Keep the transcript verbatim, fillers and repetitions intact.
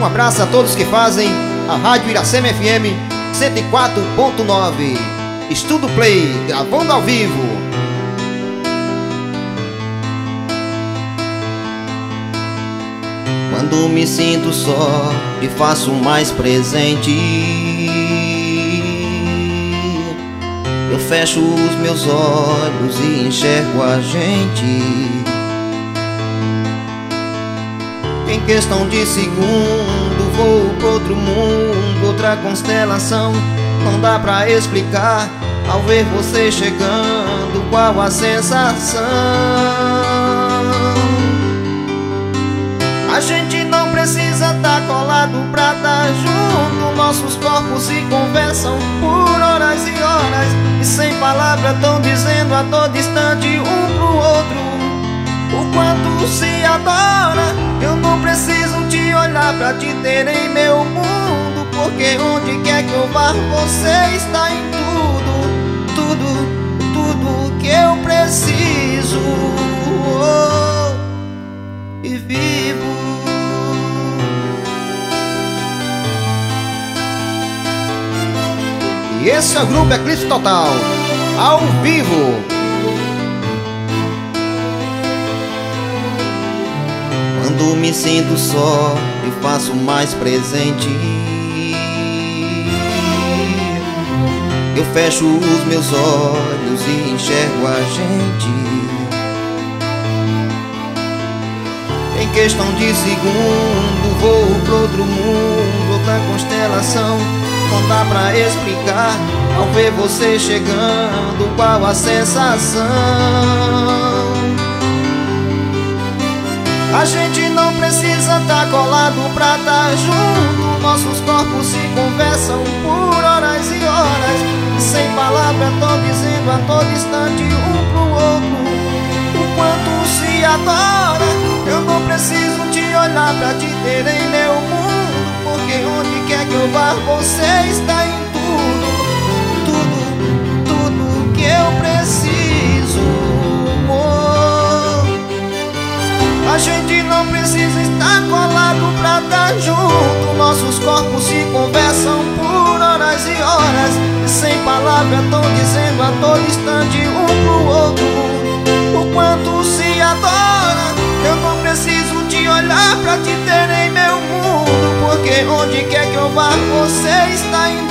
Um abraço a todos que fazem a Rádio Iracema F M cento e quatro ponto nove. Estudo Play, gravando ao vivo. Quando me sinto só, me faço mais presente. Eu fecho os meus olhos e enxergo a gente. Em questão de segundo, vou pra outro mundo, outra constelação. Não dá pra explicar, ao ver você chegando, qual a sensação. A gente não precisa tá colado pra tá junto. Nossos corpos se conversam por horas e horas, e sem palavras tão dizendo a todo instante um pro outro o quanto se adora. Eu não preciso te olhar pra te ter em meu mundo, porque onde quer que eu vá você está em tudo, tudo, tudo que eu preciso, oh, e vivo. E esse é o grupo Eclipse Total, ao vivo. Quando me sinto só, me faço mais presente. Eu fecho os meus olhos e enxergo a gente. Em questão de segundo, vou pro outro mundo, outra constelação. Não dá pra explicar, ao ver você chegando, qual a sensação. A gente não precisa tá colado pra tá junto. Nossos corpos se conversam por horas e horas, sem palavras tô dizendo a todo instante um pro outro o quanto se adora. Eu não preciso te olhar pra te ter em meu mundo, porque onde quer que eu vá você está em tudo, tudo, tudo que eu preciso, oh. A gente não precisa estar colado pra estar junto. Nossos corpos se conversam por horas e horas, e sem palavras tão dizendo a todo instante um pro outro o quanto se adora. Eu não preciso te olhar pra te ter em meu mundo, porque onde quer que eu vá você está em